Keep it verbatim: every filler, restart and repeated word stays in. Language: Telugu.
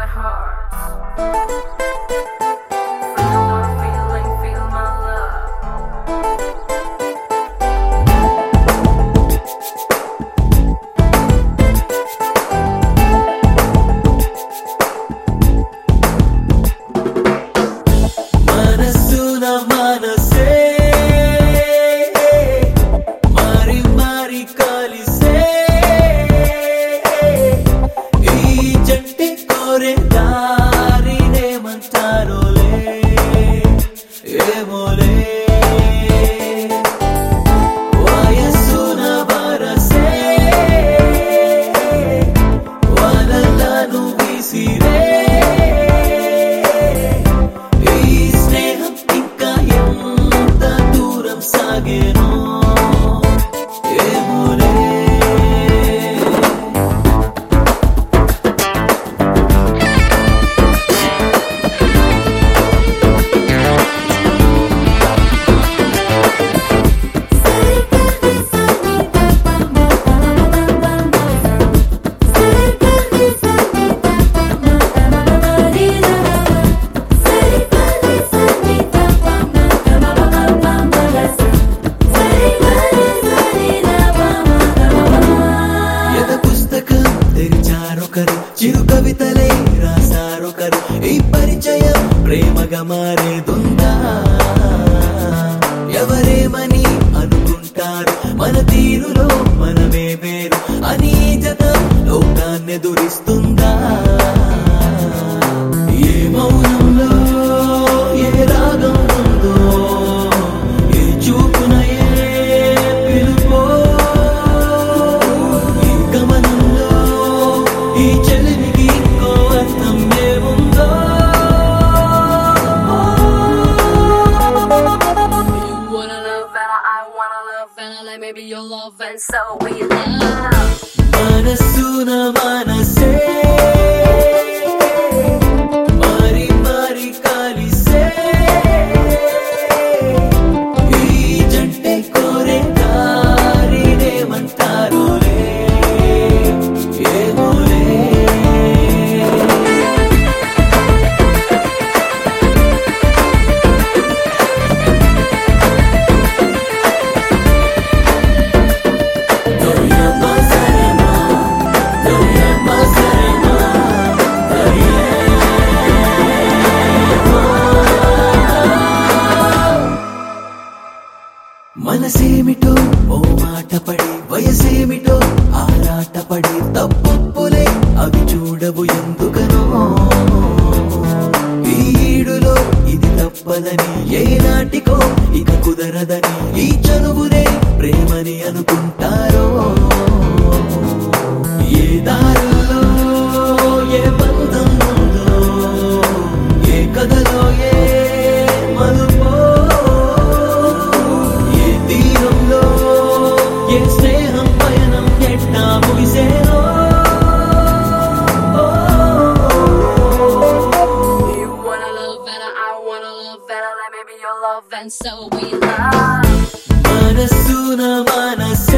it hurts. Feel my feeling, feel my love. మనసున మనసే మారి మారి కలిసే ఈ జంటి కోరే దారినేమంటారోలే ఏమోలే వయస్సున వరసే వలలను విసిరే సాగేనో ఏమోలే తెరిచారొకరు చిరు కవితలే రాసారొకరు ఈ పరిచయం ప్రేమగా మారేదుందా ఎవరేమని అనుకుంటారు మన తీరులో మనమే వేరు అని జత లోకాన్ని దురిస్తుందా ఏ మౌనంలో ఏ రాగం ఉందో ఏ చూపున ఏ పిలుపో ఈ గమనంలో ఈ చెలిమికి ఇంకో అర్థం ఏముందో You wanna love and I wanna love and let me be your love and so we love. మనసున మనసే మారి మారి కలిసే ఈ జంటే కోరే దారినేమంటారోలే ఏమోలే మనసేమిటో ఓ మాట పడి వయసేమిటో ఆరాటపడి తప్పులే అవి చూడవు ఎందుకనో ఈ ఈడులో ఇది తప్పదని ఏనాటికో ఇక కుదరదని ఈ చనువునే ప్రేమని అనుకుంటారో ఏ దారుల్లో ఏ బంధం ఉందో ఏ కథలో ఏ మలుపో ఏ తీరంలో ఏ స్నేహం పయనం ఎట్టా ముగిసేనో You wanna love and I wanna love and let me be your love and so we love. మనసున మనసే